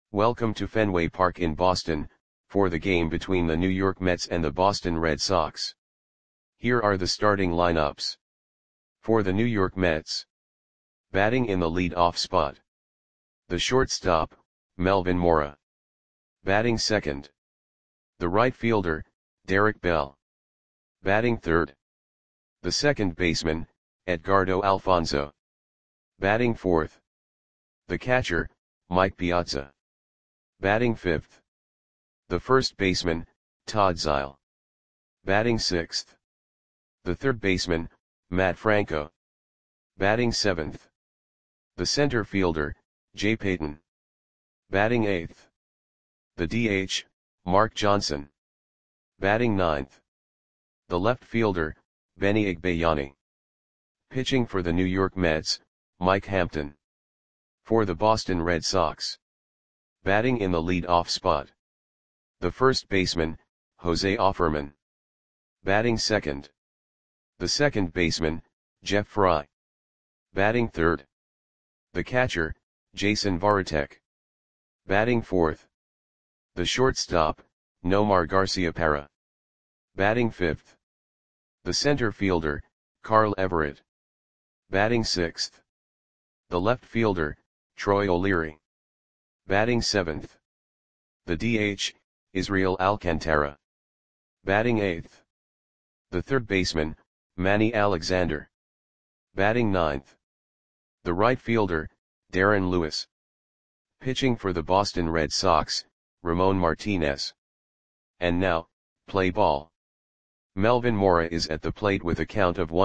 Welcome to Fenway Park in Boston, for the game between the New York Mets and the Boston Red Sox. Here are the starting lineups. For the New York Mets. Batting in the lead-off spot. The shortstop, Melvin Mora. Batting second. The right fielder, Derek Bell. Batting third. The second baseman, Edgardo Alfonzo. Batting fourth. The catcher, Mike Piazza. Batting fifth. The first baseman, Todd Zeile. Batting sixth. The third baseman, Matt Franco. Batting seventh. The center fielder, Jay Payton. Batting eighth. The DH, Mark Johnson. Batting ninth. The left fielder, Benny Igbayani. Pitching for the New York Mets, Mike Hampton. For the Boston Red Sox. Batting in the lead-off spot. The first baseman, Jose Offerman. Batting second. The second baseman, Jeff Frye. Batting third. The catcher, Jason Varitek. Batting fourth. The shortstop, Nomar Garciaparra. Batting fifth. The center fielder, Carl Everett. Batting sixth. The left fielder, Troy O'Leary. Batting seventh. The DH, Israel Alcantara. Batting eighth. The third baseman, Manny Alexander. Batting ninth. The right fielder, Darren Lewis. Pitching for the Boston Red Sox, Ramon Martinez. And now, play ball. Melvin Mora is at the plate with a count of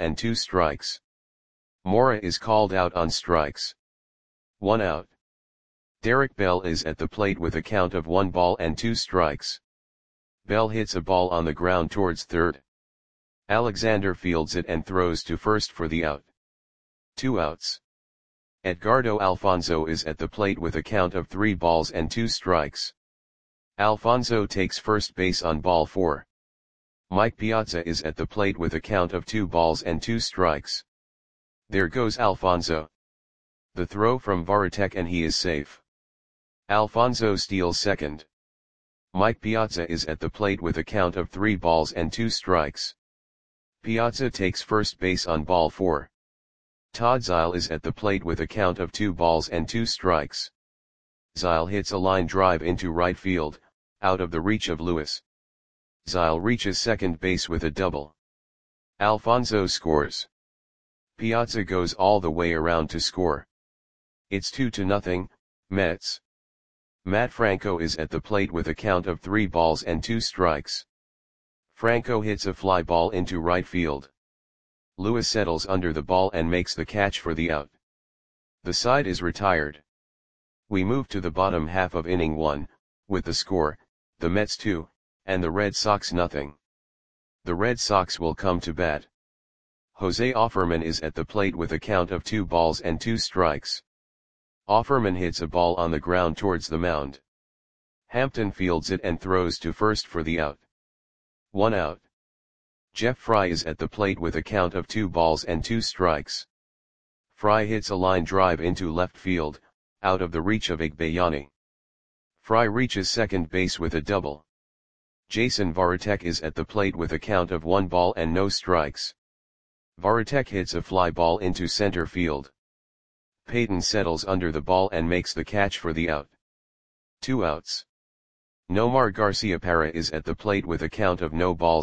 1-2. Mora is called out on strikes. 1 out. Derek Bell is at the plate with a count of 1-2. Bell hits a ball on the ground towards third. Alexander fields it and throws to first for the out. 2 outs. Edgardo Alfonzo is at the plate with a count of 3-2. Alfonzo takes first base on ball 4. Mike Piazza is at the plate with a count of 2-2. There goes Alfonzo. The throw from Varitek and he is safe. Alfonzo steals second. Mike Piazza is at the plate with a count of 3-2. Piazza takes first base on ball 4. Todd Zeile is at the plate with a count of 2-2. Zeile hits a line drive into right field, out of the reach of Lewis. Zeile reaches second base with a double. Alfonzo scores. Piazza goes all the way around to score. It's 2-0, Mets. Matt Franco is at the plate with a count of 3-2. Franco hits a fly ball into right field. Lewis settles under the ball and makes the catch for the out. The side is retired. We move to the bottom half of inning 1, with the score, the Mets 2, and the Red Sox 0. The Red Sox will come to bat. Jose Offerman is at the plate with a count of 2-2. Offerman hits a ball on the ground towards the mound. Hampton fields it and throws to first for the out. 1 out. Jeff Frye is at the plate with a count of 2-2. Frye hits a line drive into left field, out of the reach of Igbayani. Frye reaches second base with a double. Jason Varitek is at the plate with a count of 1-0. Varitek hits a fly ball into center field. Payton settles under the ball and makes the catch for the out. 2 outs. Nomar Garciaparra is at the plate with a count of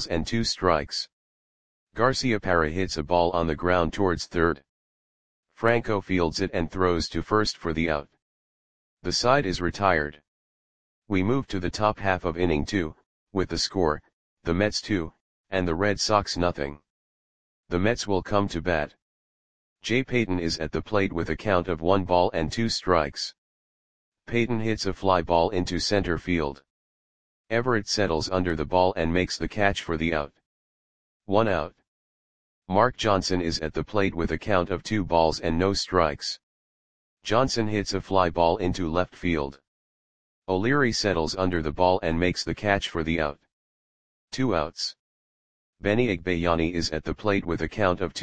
0-2. Garciaparra hits a ball on the ground towards third. Franco fields it and throws to first for the out. The side is retired. We move to the top half of inning 2, with the score, the Mets 2, and the Red Sox 0. The Mets will come to bat. Jay Payton is at the plate with a count of 1-2. Payton hits a fly ball into center field. Everett settles under the ball and makes the catch for the out. 1 out. Mark Johnson is at the plate with a count of 2-0. Johnson hits a fly ball into left field. O'Leary settles under the ball and makes the catch for the out. 2 outs. Benny Igbayani is at the plate with a count of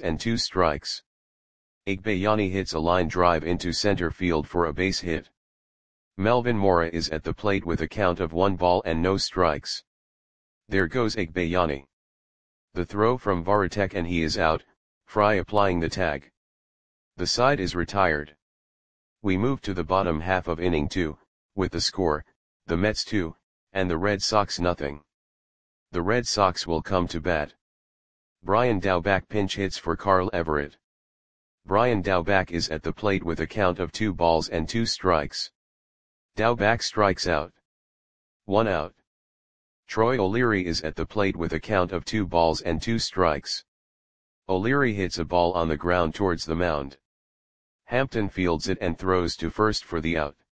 2-2. Igbayani hits a line drive into center field for a base hit. Melvin Mora is at the plate with a count of 1 ball and no strikes. There goes Igbayani. The throw from Varitek and he is out, Fry applying the tag. The side is retired. We move to the bottom half of inning 2, with the score, the Mets 2, and the Red Sox nothing. The Red Sox will come to bat. Brian Daubach pinch hits for Carl Everett. Brian Daubach is at the plate with a count of 2 balls and 2 strikes. Daubach strikes out. 1 out. Troy O'Leary is at the plate with a count of 2 balls and 2 strikes. O'Leary hits a ball on the ground towards the mound. Hampton fields it and throws to first for the out.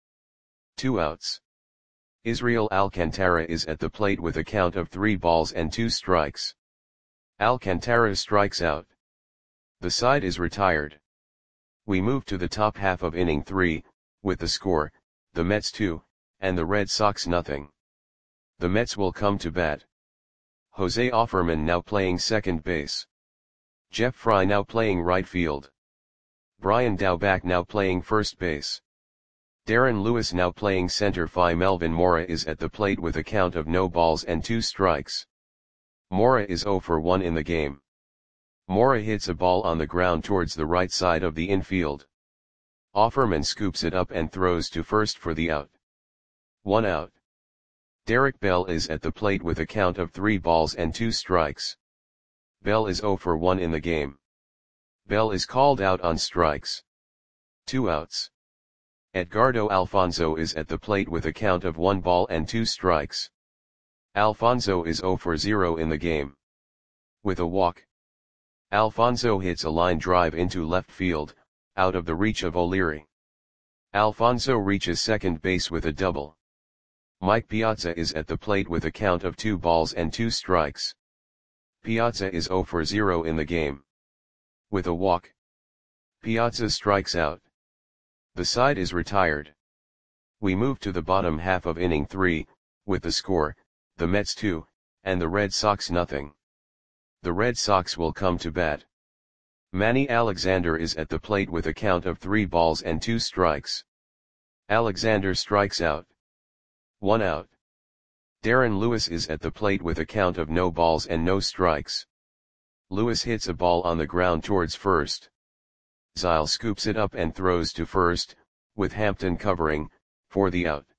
2 outs. Israel Alcantara is at the plate with a count of 3 balls and 2 strikes. Alcantara strikes out. The side is retired. We move to the top half of inning 3, with the score, the Mets 2, and the Red Sox nothing. The Mets will come to bat. Jose Offerman now playing second base. Jeff Fry now playing right field. Brian Daubach now playing first base. Darren Lewis now playing center field. Melvin Mora is at the plate with a count of no balls and 2 strikes. Mora is 0 for 1 in the game. Mora hits a ball on the ground towards the right side of the infield. Offerman scoops it up and throws to first for the out. 1 out. Derek Bell is at the plate with a count of 3 balls and 2 strikes. Bell is 0 for 1 in the game. Bell is called out on strikes. 2 outs. Edgardo Alfonzo is at the plate with a count of 1 ball and 2 strikes. Alfonzo is 0 for 0 in the game. With a walk. Alfonzo hits a line drive into left field, out of the reach of O'Leary. Alfonzo reaches second base with a double. Mike Piazza is at the plate with a count of 2 balls and 2 strikes. Piazza is 0 for 0 in the game. With a walk. Piazza strikes out. The side is retired. We move to the bottom half of inning 3, with the score, the Mets 2, and the Red Sox nothing. The Red Sox will come to bat. Manny Alexander is at the plate with a count of 3 balls and 2 strikes. Alexander strikes out. 1 out. Darren Lewis is at the plate with a count of no balls and no strikes. Lewis hits a ball on the ground towards first. Zile scoops it up and throws to first, with Hampton covering, for the out.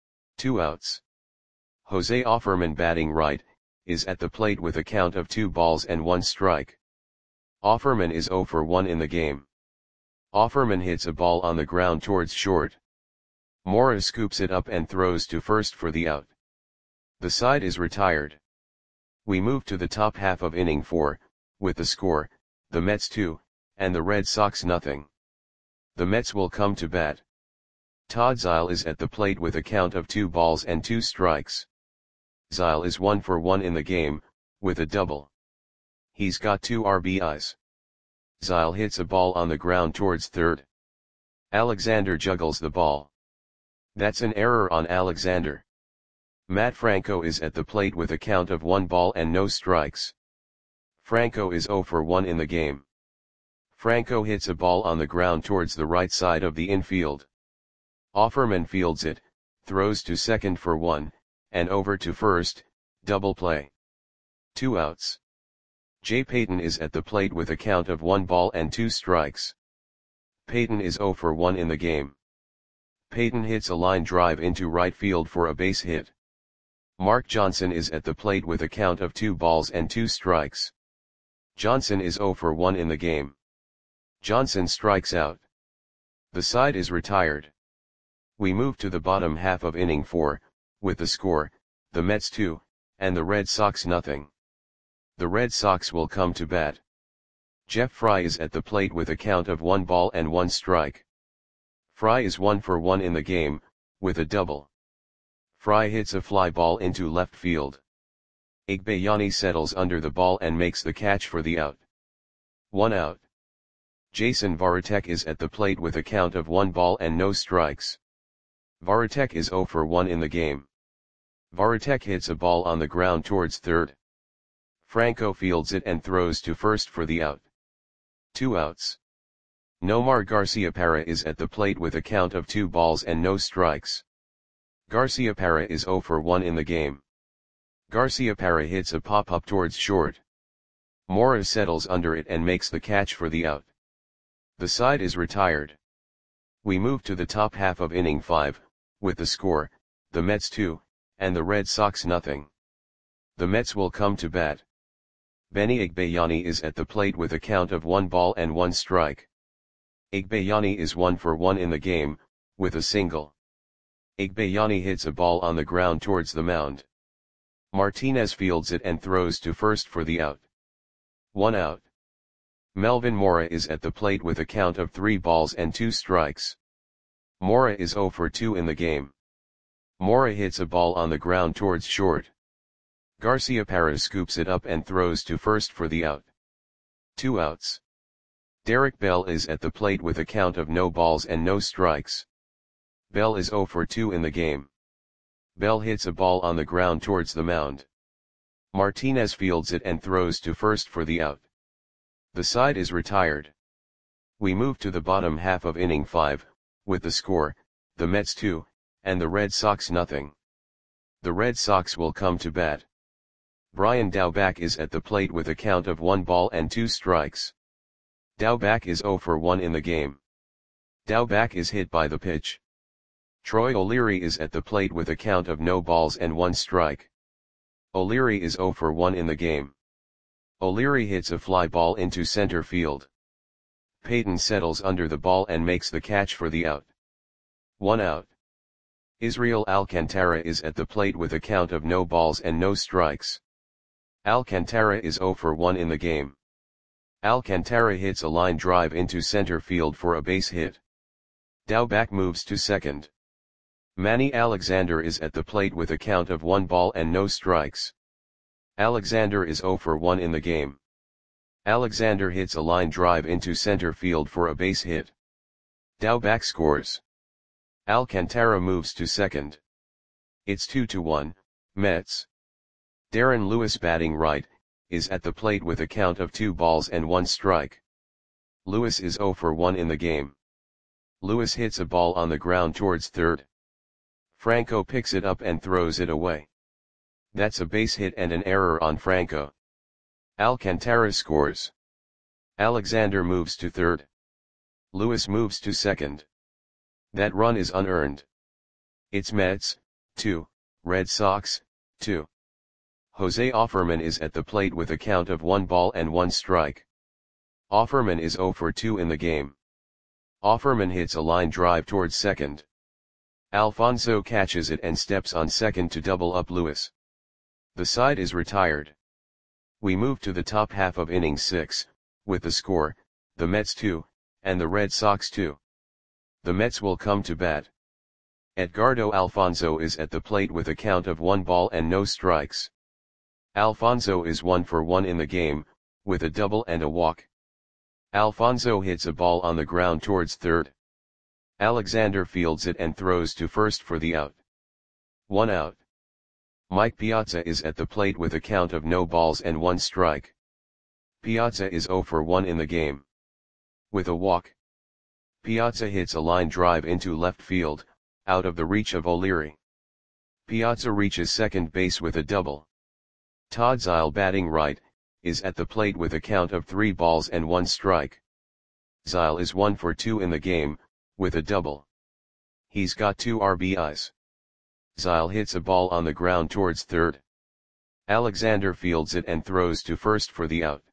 2 outs. Jose Offerman batting right, is at the plate with a count of 2 balls and 1 strike. Offerman is 0 for 1 in the game. Offerman hits a ball on the ground towards short. Mora scoops it up and throws to first for the out. The side is retired. We move to the top half of inning 4, with the score, the Mets 2, and the Red Sox nothing. The Mets will come to bat. Todd Zile is at the plate with a count of 2 balls and 2 strikes. Zile is 1 for 1 in the game, with a double. He's got 2 RBIs. Zile hits a ball on the ground towards third. Alexander juggles the ball. That's an error on Alexander. Matt Franco is at the plate with a count of 1 ball and no strikes. Franco is 0 for 1 in the game. Franco hits a ball on the ground towards the right side of the infield. Offerman fields it, throws to second for 1, and over to first, double play. 2 outs. Jay Payton is at the plate with a count of 1 ball and 2 strikes. Payton is 0 for 1 in the game. Payton hits a line drive into right field for a base hit. Mark Johnson is at the plate with a count of 2 balls and 2 strikes. Johnson is 0 for 1 in the game. Johnson strikes out. The side is retired. We move to the bottom half of inning 4, with the score, the Mets 2, and the Red Sox nothing. The Red Sox will come to bat. Jeff Fry is at the plate with a count of 1 ball and 1 strike. Fry is 1 for 1 in the game, with a double. Fry hits a fly ball into left field. Igbayani settles under the ball and makes the catch for the out. 1 out. Jason Varitek is at the plate with a count of 1 ball and no strikes. Varitek is 0 for 1 in the game. Varitek hits a ball on the ground towards third. Franco fields it and throws to first for the out. 2 outs. Nomar Garciaparra is at the plate with a count of 2 balls and no strikes. Garciaparra is 0 for 1 in the game. Garciaparra hits a pop-up towards short. Mora settles under it and makes the catch for the out. The side is retired. We move to the top half of inning 5, with the score, the Mets 2, and the Red Sox nothing. The Mets will come to bat. Benny Igbayani is at the plate with a count of 1 ball and 1 strike. Igbayani is 1 for 1 in the game, with a single. Igbayani hits a ball on the ground towards the mound. Martinez fields it and throws to first for the out. 1 out. Melvin Mora is at the plate with a count of 3 balls and 2 strikes. Mora is 0 for 2 in the game. Mora hits a ball on the ground towards short. Garciaparra scoops it up and throws to first for the out. 2 outs. Derek Bell is at the plate with a count of no balls and no strikes. Bell is 0 for 2 in the game. Bell hits a ball on the ground towards the mound. Martinez fields it and throws to first for the out. The side is retired. We move to the bottom half of inning 5, with the score, the Mets 2, and the Red Sox nothing. The Red Sox will come to bat. Brian Daubach is at the plate with a count of 1 ball and 2 strikes. Daubach is 0 for 1 in the game. Daubach is hit by the pitch. Troy O'Leary is at the plate with a count of no balls and 1 strike. O'Leary is 0 for 1 in the game. O'Leary hits a fly ball into center field. Payton settles under the ball and makes the catch for the out. 1 out. Israel Alcantara is at the plate with a count of no balls and no strikes. Alcantara is 0 for 1 in the game. Alcantara hits a line drive into center field for a base hit. Daubach moves to second. Manny Alexander is at the plate with a count of 1 ball and no strikes. Alexander is 0 for 1 in the game. Alexander hits a line drive into center field for a base hit. Daubach scores. Alcantara moves to second. It's 2-1, Mets. Darren Lewis, batting right, is at the plate with a count of 2 balls and 1 strike. Lewis is 0 for 1 in the game. Lewis hits a ball on the ground towards third. Franco picks it up and throws it away. That's a base hit and an error on Franco. Alcantara scores. Alexander moves to third. Lewis moves to second. That run is unearned. It's Mets, 2, Red Sox, 2. Jose Offerman is at the plate with a count of 1 ball and 1 strike. Offerman is 0 for 2 in the game. Offerman hits a line drive towards second. Alfonso catches it and steps on second to double up Lewis. The side is retired. We move to the top half of inning 6, with the score, the Mets 2, and the Red Sox 2. The Mets will come to bat. Edgardo Alfonso is at the plate with a count of 1 ball and no strikes. Alfonso is 1 for 1 in the game, with a double and a walk. Alfonso hits a ball on the ground towards third. Alexander fields it and throws to first for the out. 1 out. Mike Piazza is at the plate with a count of no balls and 1 strike. Piazza is 0 for 1 in the game. With a walk. Piazza hits a line drive into left field, out of the reach of O'Leary. Piazza reaches second base with a double. Todd Zeile, batting right, is at the plate with a count of 3 balls and 1 strike. Zeile is 1 for 2 in the game, with a double. He's got 2 RBIs. Zeile hits a ball on the ground towards third. Alexander fields it and throws to first for the out.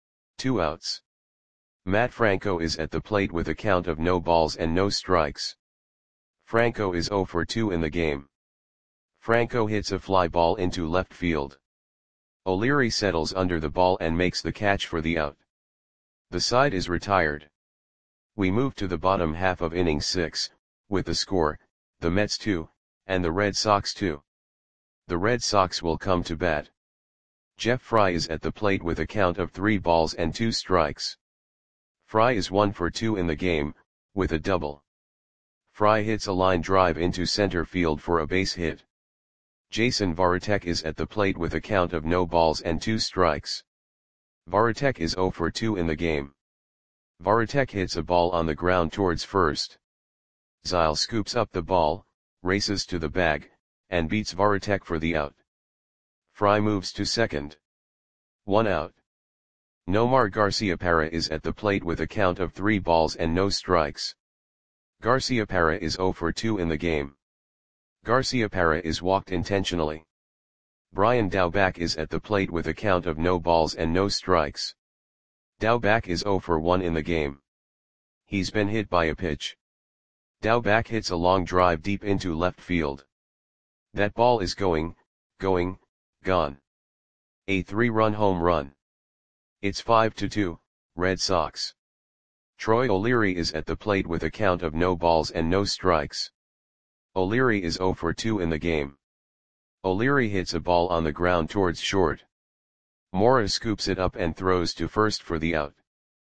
2 outs. Matt Franco is at the plate with a count of no balls and no strikes. Franco is 0 for 2 in the game. Franco hits a fly ball into left field. O'Leary settles under the ball and makes the catch for the out. The side is retired. We move to the bottom half of inning 6, with the score, the Mets 2, and the Red Sox 2. The Red Sox will come to bat. Jeff Fry is at the plate with a count of 3 balls and 2 strikes. Fry is 1 for 2 in the game, with a double. Fry hits a line drive into center field for a base hit. Jason Varitek is at the plate with a count of no balls and 2 strikes. Varitek is 0 for 2 in the game. Varitek hits a ball on the ground towards first. Zeile scoops up the ball, races to the bag, and beats Varitek for the out. Fry moves to second. 1 out. Nomar Garciaparra is at the plate with a count of 3 balls and no strikes. Garciaparra is 0 for 2 in the game. Garciaparra is walked intentionally. Brian Daubach is at the plate with a count of no balls and no strikes. Daubach is 0 for 1 in the game. He's been hit by a pitch. Daubach hits a long drive deep into left field. That ball is gone. A 3-run home run. It's 5-2, Red Sox. Troy O'Leary is at the plate with a count of no balls and no strikes. O'Leary is 0 for 2 in the game. O'Leary hits a ball on the ground towards short. Mora scoops it up and throws to first for the out.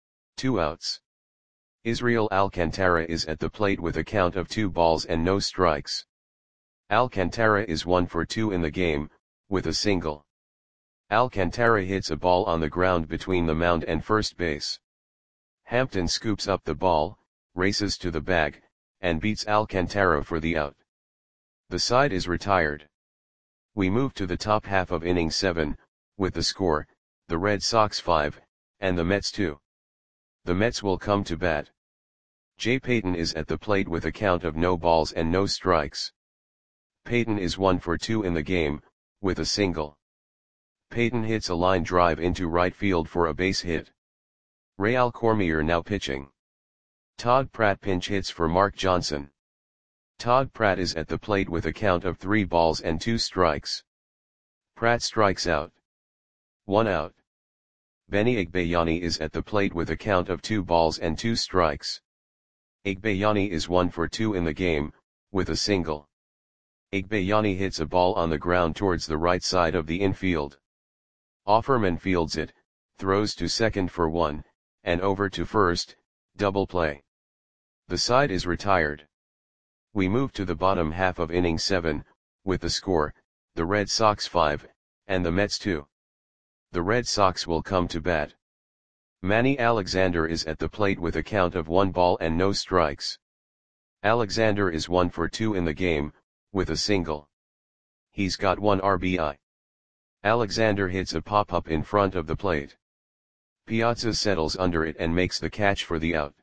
2 outs. Israel Alcantara is at the plate with a count of 2 balls and no strikes. Alcantara is 1 for 2 in the game, with a single. Alcantara hits a ball on the ground between the mound and first base. Hampton scoops up the ball, races to the bag, and beats Alcantara for the out. The side is retired. We move to the top half of inning 7, with the score, the Red Sox 5, and the Mets 2. The Mets will come to bat. Jay Payton is at the plate with a count of no balls and no strikes. Payton is 1 for 2 in the game, with a single. Payton hits a line drive into right field for a base hit. Real Cormier now pitching. Todd Pratt pinch hits for Mark Johnson. Todd Pratt is at the plate with a count of 3 balls and 2 strikes. Pratt strikes out. 1 out. Benny Igbayani is at the plate with a count of 2 balls and 2 strikes. Igbayani is 1 for 2 in the game, with a single. Igbayani hits a ball on the ground towards the right side of the infield. Offerman fields it, throws to second for 1, and over to first, double play. The side is retired. We move to the bottom half of inning 7, with the score, the Red Sox 5, and the Mets 2. The Red Sox will come to bat. Manny Alexander is at the plate with a count of 1 ball and no strikes. Alexander is 1 for 2 in the game, with a single. He's got 1 RBI. Alexander hits a pop-up in front of the plate. Piazza settles under it and makes the catch for the out.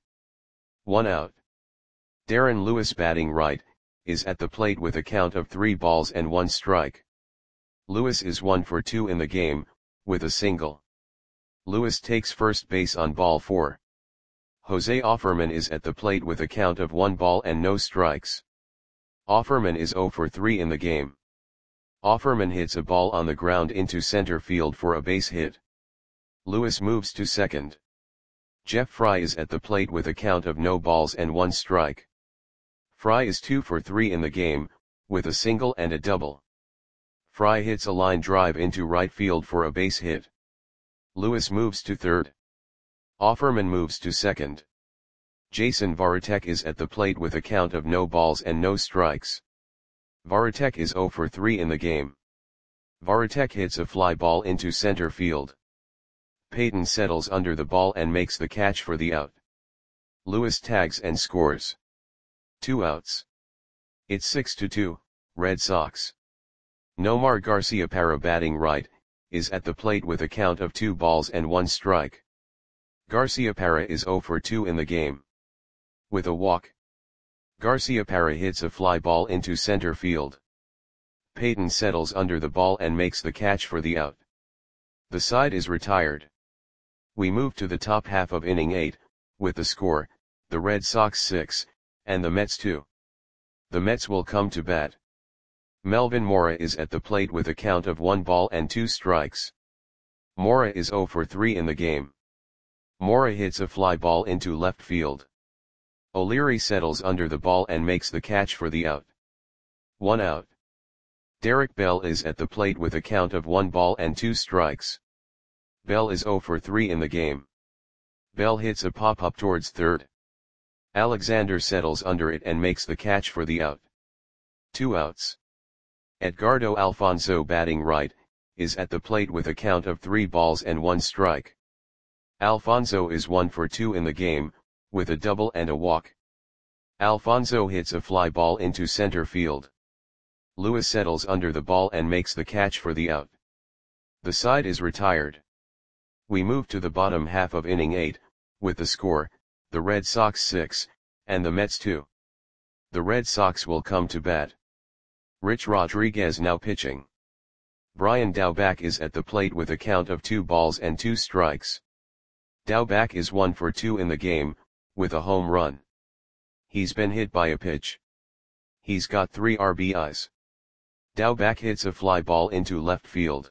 1 out. Darren Lewis batting right, is at the plate with a count of 3 balls and 1 strike. Lewis is 1 for 2 in the game, with a single. Lewis takes first base on ball 4. Jose Offerman is at the plate with a count of 1 ball and no strikes. Offerman is 0 for 3 in the game. Offerman hits a ball on the ground into center field for a base hit. Lewis moves to second. Jeff Fry is at the plate with a count of no balls and 1 strike. Fry is 2 for 3 in the game, with a single and a double. Fry hits a line drive into right field for a base hit. Lewis moves to third. Offerman moves to second. Jason Varitek is at the plate with a count of no balls and no strikes. Varitek is 0 for 3 in the game. Varitek hits a fly ball into center field. Payton settles under the ball and makes the catch for the out. Lewis tags and scores. 2 outs. It's 6-2, Red Sox. Nomar Garciaparra batting right, is at the plate with a count of 2 balls and 1 strike. Garciaparra is 0 for 2 in the game. With a walk. Garciaparra hits a fly ball into center field. Payton settles under the ball and makes the catch for the out. The side is retired. We move to the top half of inning 8, with the score, the Red Sox 6, and the Mets 2. The Mets will come to bat. Melvin Mora is at the plate with a count of 1 ball and 2 strikes. Mora is 0 for 3 in the game. Mora hits a fly ball into left field. O'Leary settles under the ball and makes the catch for the out. 1 out. Derek Bell is at the plate with a count of 1 ball and 2 strikes. Bell is 0 for 3 in the game. Bell hits a pop-up towards third. Alexander settles under it and makes the catch for the out. 2 outs. Edgardo Alfonso batting right, is at the plate with a count of 3 balls and 1 strike. Alfonso is 1 for 2 in the game, with a double and a walk. Alfonso hits a fly ball into center field. Lewis settles under the ball and makes the catch for the out. The side is retired. We move to the bottom half of inning 8, with the score, the Red Sox 6, and the Mets 2. The Red Sox will come to bat. Rich Rodriguez now pitching. Brian Daubach is at the plate with a count of 2 balls and 2 strikes. Daubach is 1 for 2 in the game, with a home run. He's been hit by a pitch. He's got 3 RBIs. Daubach hits a fly ball into left field.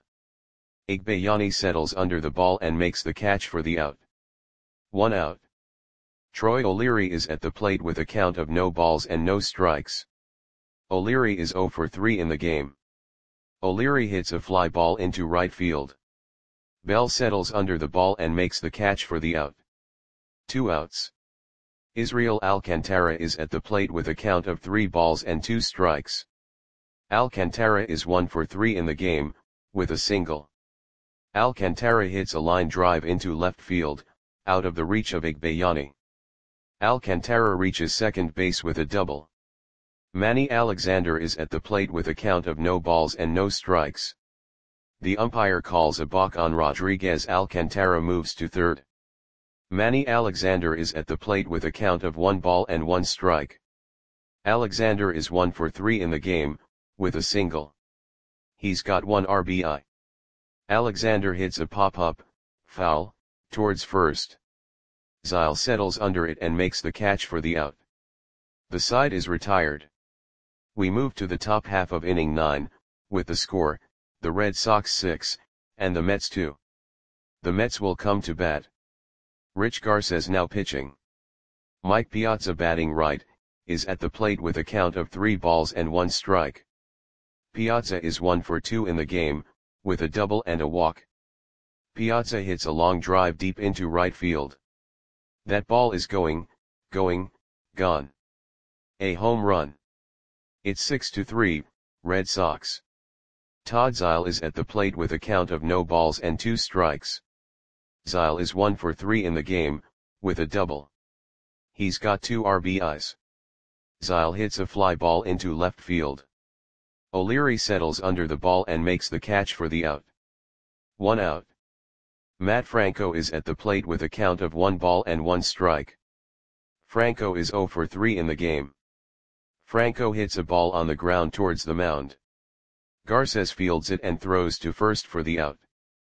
Igbayani settles under the ball and makes the catch for the out. 1 out. Troy O'Leary is at the plate with a count of no balls and no strikes. O'Leary is 0 for 3 in the game. O'Leary hits a fly ball into right field. Bell settles under the ball and makes the catch for the out. 2 outs. Israel Alcantara is at the plate with a count of 3 balls and 2 strikes. Alcantara is 1 for 3 in the game, with a single. Alcantara hits a line drive into left field, out of the reach of Igbayani. Alcantara reaches second base with a double. Manny Alexander is at the plate with a count of no balls and no strikes. The umpire calls a balk on Rodriguez. Alcantara moves to third. Manny Alexander is at the plate with a count of 1 ball and 1 strike. Alexander is 1 for 3 in the game, with a single. He's got 1 RBI. Alexander hits a pop-up, foul, towards first. Zile settles under it and makes the catch for the out. The side is retired. We move to the top half of inning 9, with the score, the Red Sox 6, and the Mets 2. The Mets will come to bat. Rich Garces now pitching. Mike Piazza batting right, is at the plate with a count of 3 balls and 1 strike. Piazza is 1 for 2 in the game, with a double and a walk. Piazza hits a long drive deep into right field. That ball is gone. A home run. It's 6-3, Red Sox. Todd Zile is at the plate with a count of no balls and 2 strikes. Zile is 1 for 3 in the game, with a double. He's got 2 RBIs. Zile hits a fly ball into left field. O'Leary settles under the ball and makes the catch for the out. 1 out. Matt Franco is at the plate with a count of 1 ball and 1 strike. Franco is 0 for 3 in the game. Franco hits a ball on the ground towards the mound. Garces fields it and throws to first for the out.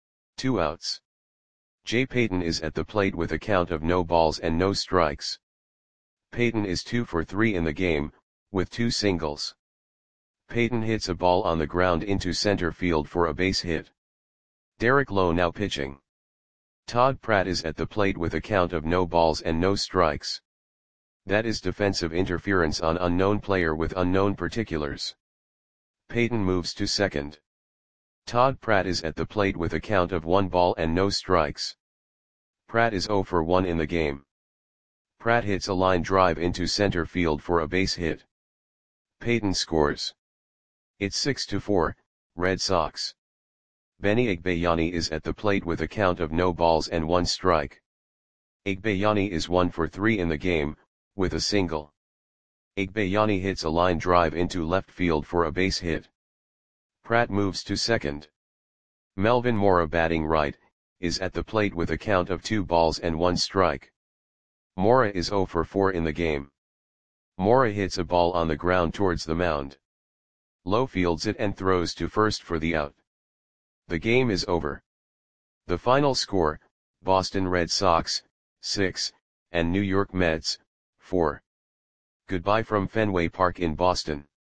2 outs. Jay Payton is at the plate with a count of no balls and no strikes. Payton is 2 for 3 in the game, with 2 singles. Payton hits a ball on the ground into center field for a base hit. Derek Lowe now pitching. Todd Pratt is at the plate with a count of no balls and no strikes. That is defensive interference on unknown player with unknown particulars. Payton moves to second. Todd Pratt is at the plate with a count of 1 ball and no strikes. Pratt is 0 for 1 in the game. Pratt hits a line drive into center field for a base hit. Payton scores. It's 6-4, Red Sox. Benny Igbayani is at the plate with a count of no balls and 1 strike. Igbayani is 1 for 3 in the game, with a single. Igbayani hits a line drive into left field for a base hit. Pratt moves to second. Melvin Mora batting right, is at the plate with a count of 2 balls and 1 strike. Mora is 0 for 4 in the game. Mora hits a ball on the ground towards the mound. Lowe fields it and throws to first for the out. The game is over. The final score, Boston Red Sox, 6, and New York Mets, 4. Goodbye from Fenway Park in Boston.